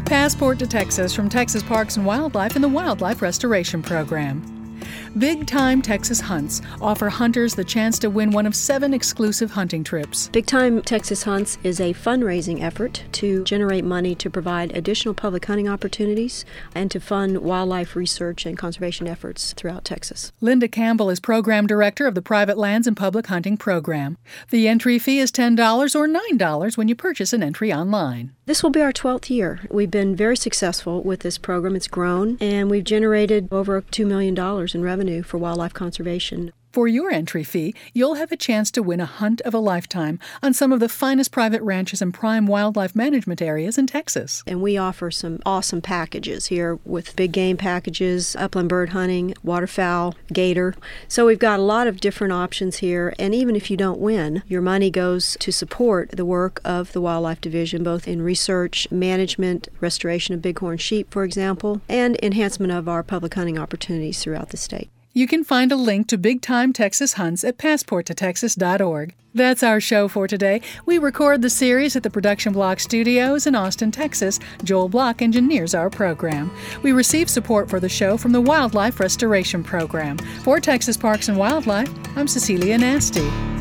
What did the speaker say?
Passport to Texas from Texas Parks and Wildlife and the Wildlife Restoration Program. Big Time Texas Hunts offer hunters the chance to win one of 7 exclusive hunting trips. Big Time Texas Hunts is a fundraising effort to generate money to provide additional public hunting opportunities and to fund wildlife research and conservation efforts throughout Texas. Linda Campbell is Program Director of the Private Lands and Public Hunting Program. The entry fee is $10 or $9 when you purchase an entry online. This will be our 12th year. We've been very successful with this program. It's grown, and we've generated over $2 million in revenue for wildlife conservation. For your entry fee, you'll have a chance to win a hunt of a lifetime on some of the finest private ranches and prime wildlife management areas in Texas. And we offer some awesome packages here with big game packages, upland bird hunting, waterfowl, gator. So we've got a lot of different options here. And even if you don't win, your money goes to support the work of the Wildlife Division, both in research, management, restoration of bighorn sheep, for example, and enhancement of our public hunting opportunities throughout the state. You can find a link to Big Time Texas Hunts at passporttotexas.org. That's our show for today. We record the series at the Production Block Studios in Austin, Texas. Joel Block engineers our program. We receive support for the show from the Wildlife Restoration Program. For Texas Parks and Wildlife, I'm Cecilia Nasty.